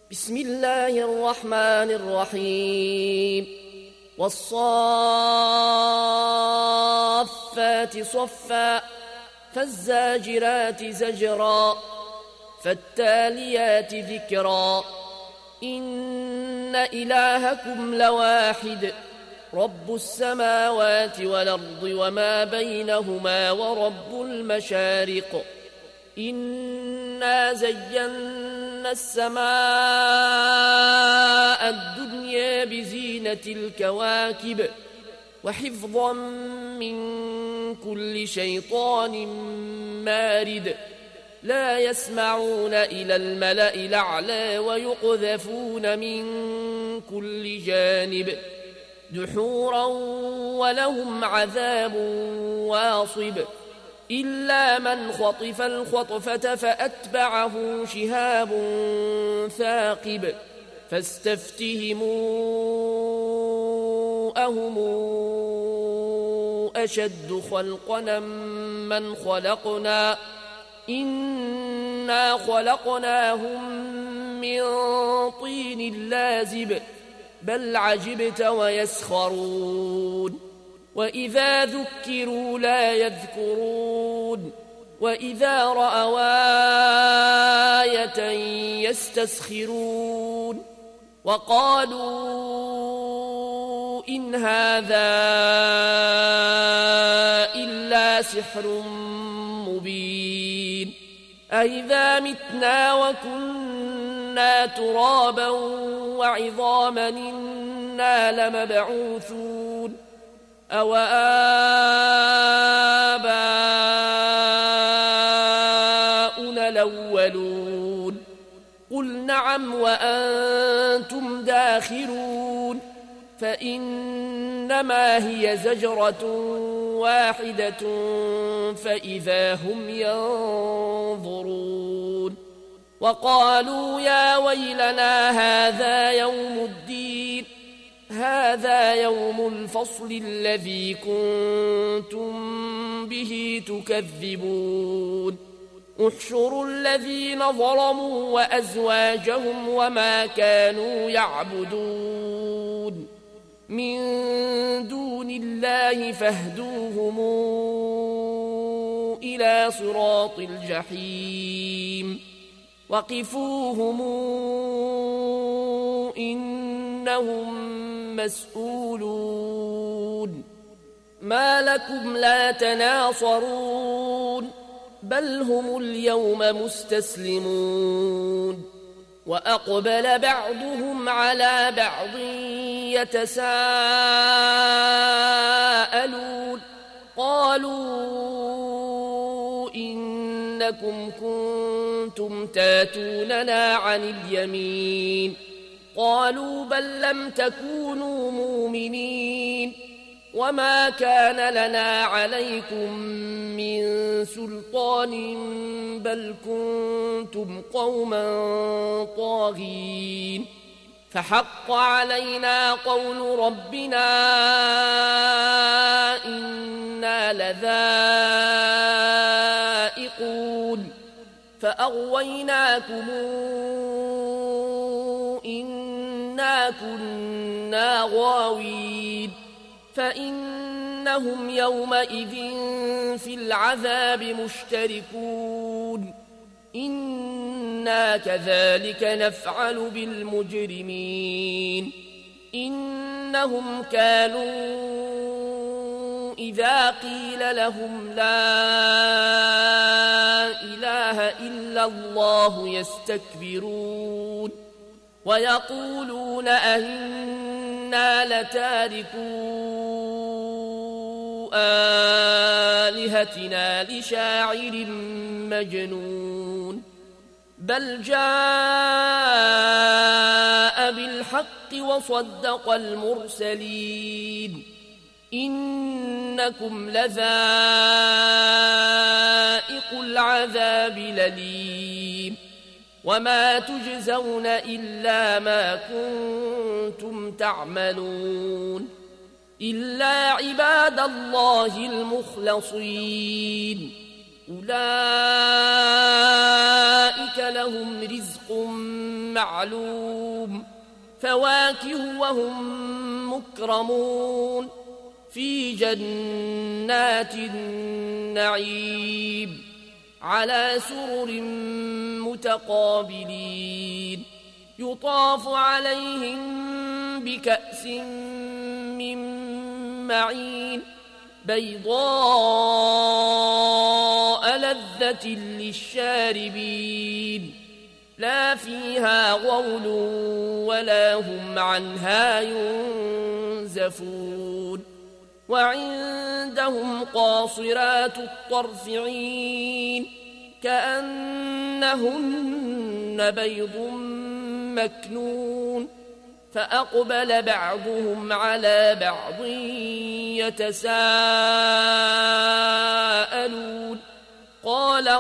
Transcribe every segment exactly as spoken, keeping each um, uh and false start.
بسم الله الرحمن الرحيم والصافات صفا فالزاجرات زجرا فالتاليات ذكرا إن إلهكم لواحد رب السماوات والأرض وما بينهما ورب المشارق إنا زينا السماء الدنيا بزينة الكواكب وحفظا من كل شيطان مارد لا يسمعون إلى الملأ الأعلى ويقذفون من كل جانب دحورا ولهم عذاب واصب إلا من خطف الخطفة فأتبعه شهاب ثاقب فاستفتهموا أهم أشد خلقنا من خلقنا إنا خلقناهم من طين لازب بل عجبت ويسخرون وإذا ذكروا لا يذكرون وإذا رأوا آية يستسخرون وقالوا إن هذا إلا سحر مبين أئذا متنا وكنا ترابا وعظاما إنا لمبعوثون أو آباؤنا الأولون قل نعم وأنتم داخرون فإنما هي زجرة واحدة فإذا هم ينظرون وقالوا يا ويلنا هذا يوم الدين هذا يوم الفصل الذي كنتم به تكذبون احشروا الذين ظلموا وأزواجهم وما كانوا يعبدون من دون الله فاهدوهم إلى صراط الجحيم وقفوهم إنهم مسؤولون ما لكم لا تناصرون بل هم اليوم مستسلمون وأقبل بعضهم على بعض يتساءلون قالوا إنكم كنتم تاتوننا عن اليمين قالوا بل لم تكونوا مؤمنين وما كان لنا عليكم من سلطان بل كنتم قوما طاغين فحق علينا قول ربنا إنا لذائقون فأغويناكم إنا كنا غاوين فإنهم يومئذ في العذاب مشتركون إنا كذلك نفعل بالمجرمين إنهم كانوا إذا قيل لهم لا إله إلا الله يستكبرون ويقولون أئنا لتاركو آلهتنا لشاعر مجنون بل جاء بالحق وصدق المرسلين إنكم لذائق العذاب الأليم وما تجزون إلا ما كنتم تعملون إلا عباد الله المخلصين أولئك لهم رزق معلوم فواكه وهم مكرمون في جنات النعيم على سرر متقابلين يطاف عليهم بكأس من معين بيضاء لذة للشاربين لا فيها غول ولا هم عنها ينزفون وعندهم قاصرات الطرف عين كأنهن بيض مكنون فأقبل بعضهم على بعض يتساءلون قال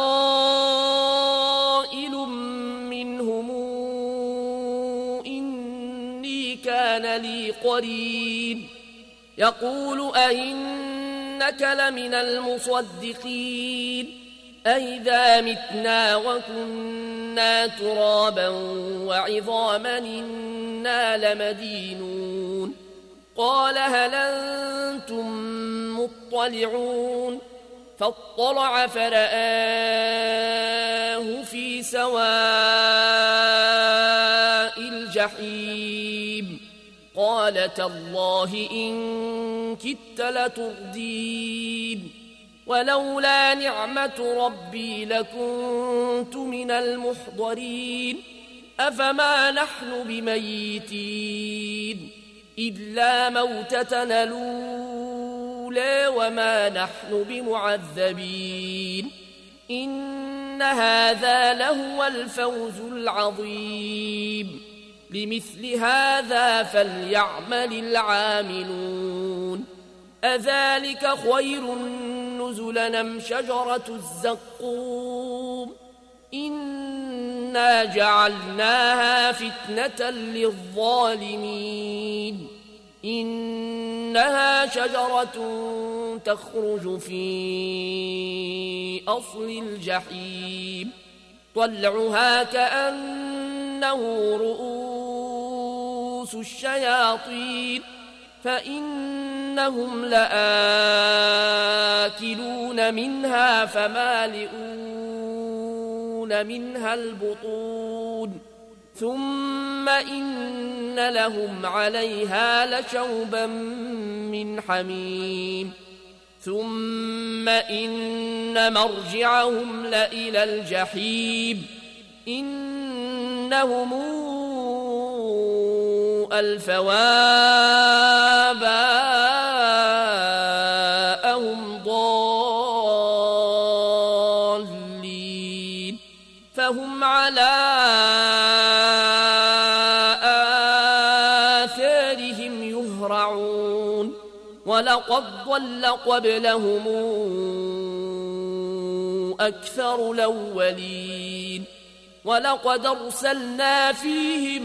قائل منهم إني كان لي قرين يقول أئنك لمن المصدقين أئذا متنا وكنا ترابا وعظاما إنا لمدينون قال هل أنتم مطلعون فاطلع فرآه في سواء الجحيم قال تالله إن كدت لتردين ولولا نعمة ربي لكنت من المحضرين أفما نحن بميتين إلا موتتنا الأولى وما نحن بمعذبين إن هذا لهو الفوز العظيم لمثل هذا فليعمل العاملون أذلك خير نزلا أم شجرة الزقوم إنا جعلناها فتنة للظالمين إنها شجرة تخرج في أصل الجحيم طلعها كأنه رؤوس الشياطين فإنهم لآكلون منها فمالئون منها البطون ثم إن لهم عليها لشوبا من حميم ثم إن مرجعهم لإلى الجحيم إنهم ألفوا آباءهم ضالين فهم على آثارهم يهرعون ولقد ضل قبلهم أكثر الأولين ولقد أرسلنا فيهم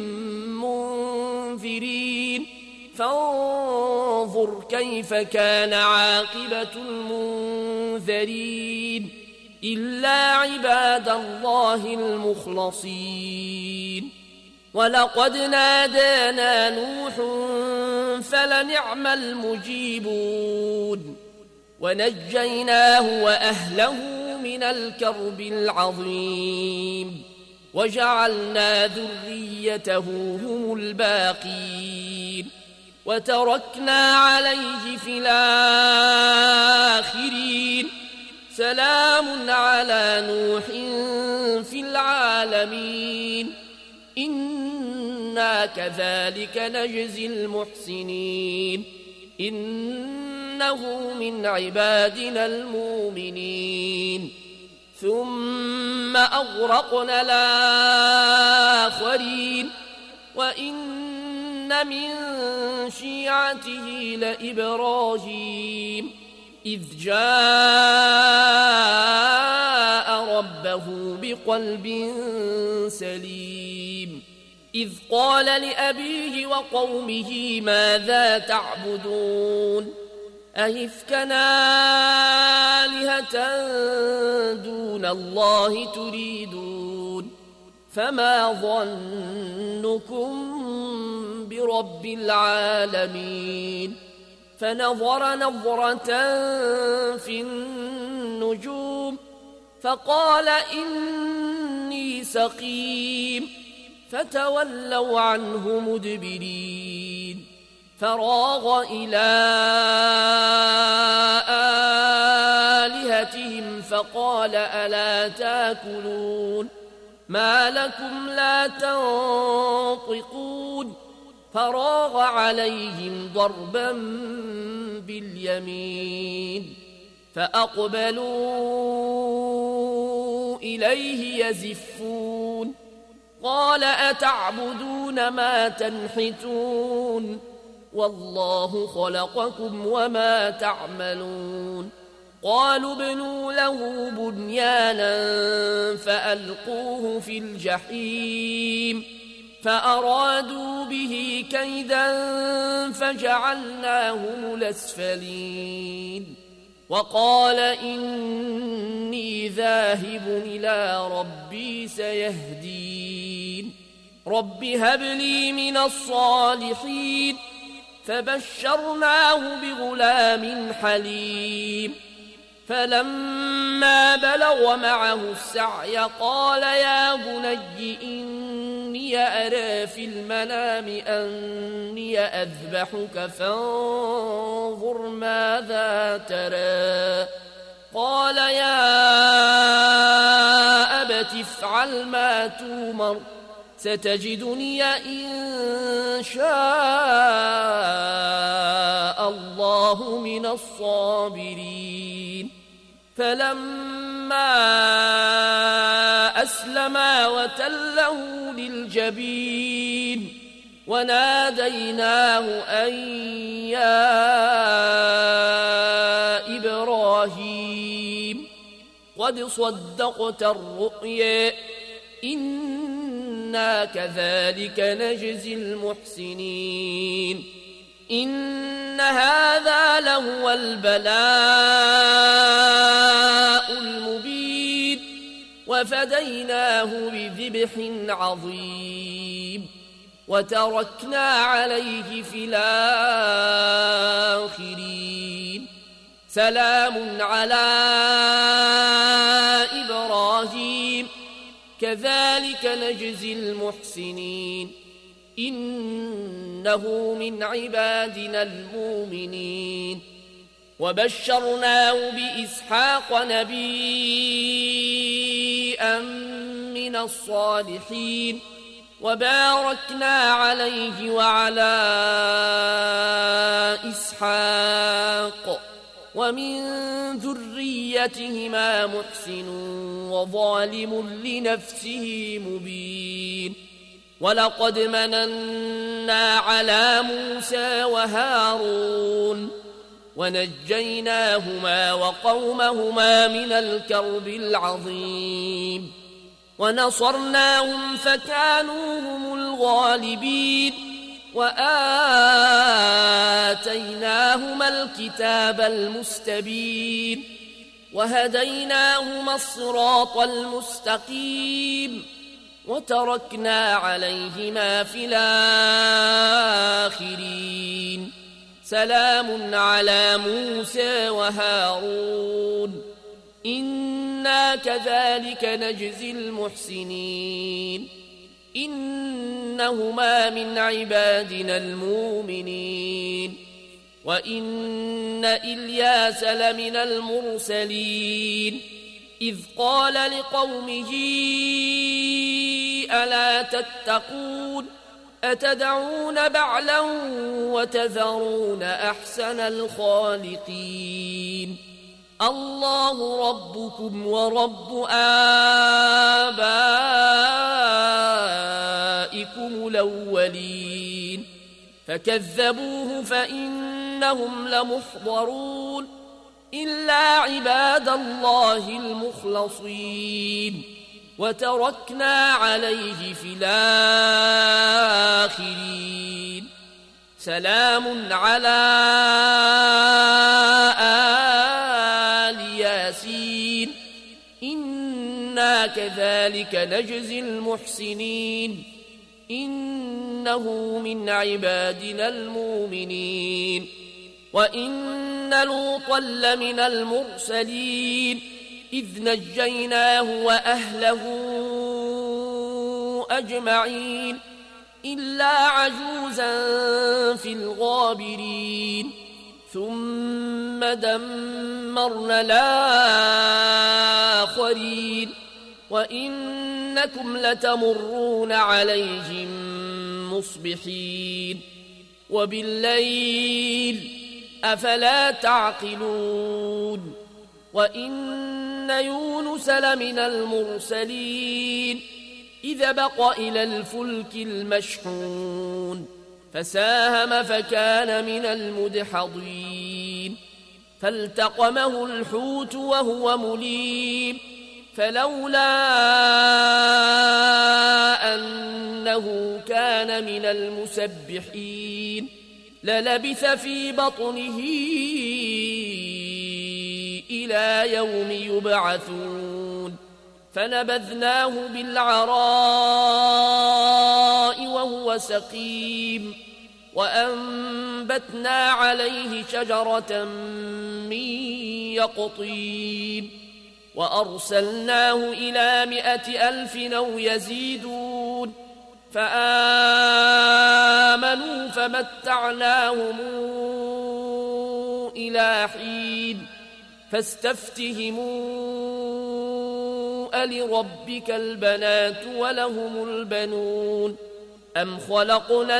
منذرين فانظر كيف كان عاقبة المنذرين إلا عباد الله المخلصين ولقد نادانا نوح فلنعم المجيبون ونجيناه وأهله من الكرب العظيم وجعلنا ذريته هم الباقين وتركنا عليه في الآخرين سلام على نوح في العالمين إنا كذلك نجزي المحسنين إنه من عبادنا المؤمنين ثم أغرقنا الآخرين وإن من شيعته لإبراهيم إذ جاء ربه بقلب سليم إذ قال لأبيه وقومه ماذا تعبدون أئفكا آلهة دون الله تريدون فما ظنكم برب العالمين فنظر نظرة في النجوم فقال إني سقيم فتولوا عنه مدبرين فراغ إلى آلهتهم فقال ألا تاكلون ما لكم لا تنطقون فراغ عليهم ضربا باليمين فأقبلوا إليه يزفون قال أتعبدون ما تنحتون والله خلقكم وما تعملون قالوا ابنوا له بنيانا فألقوه في الجحيم فأرادوا به كيدا فجعلناهم الأسفلين وقال إني ذاهب إلى ربي سيهدين رب هب لي من الصالحين فبشرناه بغلام حليم فلما بلغ معه السعي قال يا بني إني أرى في المنام أني أذبحك فانظر ماذا ترى قال يا أبت افعل ما تومر ستجدني إن شاء الله من الصابرين فلما أسلما وتله للجبين وناديناه أن يا إبراهيم قد صدقت الرؤيا إنا كذلك نجزي المحسنين إن هذا لهو البلاء المبين وفديناه بذبح عظيم وتركنا عليه في الآخرين سلام على إبراهيم كذلك نجزي المحسنين إنه من عبادنا المؤمنين وبشرناه بإسحاق نبيا من الصالحين وباركنا عليه وعلى إسحاق ومن ذريتهما محسن وظالم لنفسه مبين ولقد مننا على موسى وهارون ونجيناهما وقومهما من الكرب العظيم ونصرناهم فكانوا هم الغالبين وآتيناهما الكتاب المستبين وهديناهما الصراط المستقيم وتركنا عليهما في الآخرين سلام على موسى وهارون إنا كذلك نجزي المحسنين إنهما من عبادنا المؤمنين وإن إلياس لمن المرسلين إذ قال لقومه ألا تتقون أتدعون بعلا وتذرون أحسن الخالقين الله ربكم ورب آبائكم الأولين فكذبوه فإنهم لمحضرون إلا عباد الله المخلصين وتركنا عليه في الآخرين سلام على كذلك نجزي المحسنين إنه من عبادنا المؤمنين وإن لوطا لمن المرسلين إذ نجيناه وأهله أجمعين إلا عجوزا في الغابرين ثم دمرنا الآخرين وإنكم لتمرون عليهم مصبحين وبالليل أفلا تعقلون وإن يونس لمن المرسلين إذا بق إلى الفلك المشحون فساهم فكان من المدحضين فالتقمه الحوت وهو مليم فلولا أنه كان من المسبحين للبث في بطنه إلى يوم يبعثون فنبذناه بالعراء وهو سقيم وأنبتنا عليه شجرة من يقطين وأرسلناه إلى مائة ألف أو يزيدون فآمنوا فمتعناهم إلى حين فاستفتهموا ألربك البنات ولهم البنون أم خلقنا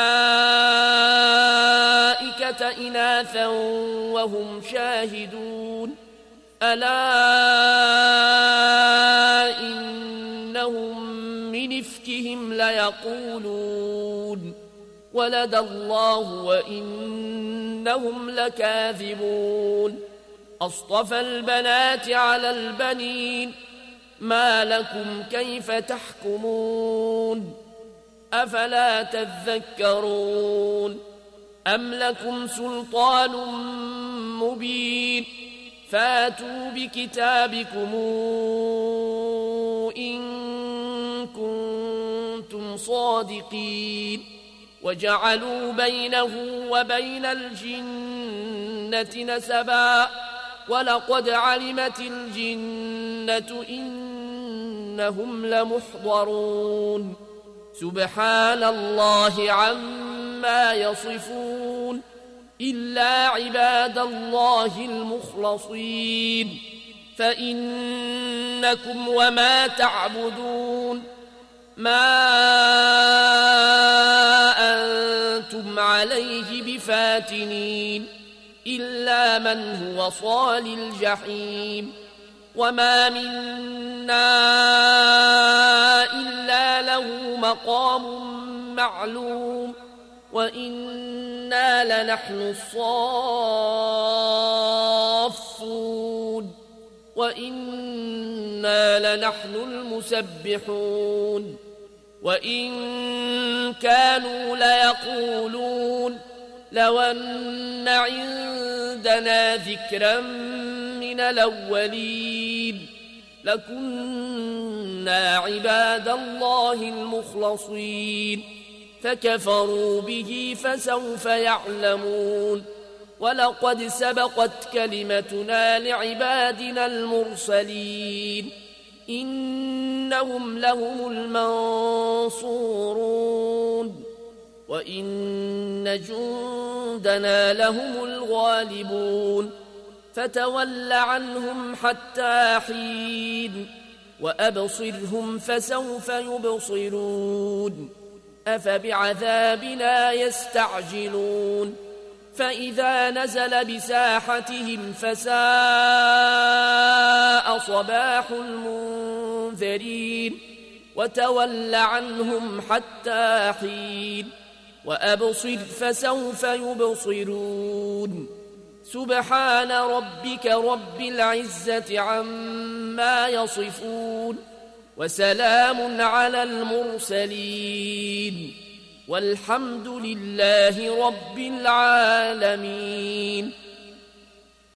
الملائكة إناثا وهم شاهدون ألا إنهم من إفكهم ليقولون ولد الله وإنهم لكاذبون أصطفى البنات على البنين ما لكم كيف تحكمون أفلا تذكرون أم لكم سلطان مبين فاتوا بكتابكم إن كنتم صادقين وجعلوا بينه وبين الجنة نسبا ولقد علمت الجنة إنهم لمحضرون سبحان الله عما يصفون إلا عباد الله المخلصين فإنكم وما تعبدون ما أنتم عليه بفاتنين إلا من هو صال الجحيم وما منا إلا له مقام معلوم وإنا لنحن الصافون وإنا لنحن المسبحون وإن كانوا ليقولون لو أن عندنا ذكرا من الأولين لكنا عباد الله المخلصين فكفروا به فسوف يعلمون ولقد سبقت كلمتنا لعبادنا المرسلين إنهم لهم المنصورون وإن جندنا لهم الغالبون فتول عنهم حتى حين وأبصرهم فسوف يبصرون أفبعذابنا يستعجلون فإذا نزل بساحتهم فساء صباح المنذرين وتول عنهم حتى حين وأبصر فسوف يبصرون سبحان ربك رب العزة عما يصفون وسلام على المرسلين والحمد لله رب العالمين.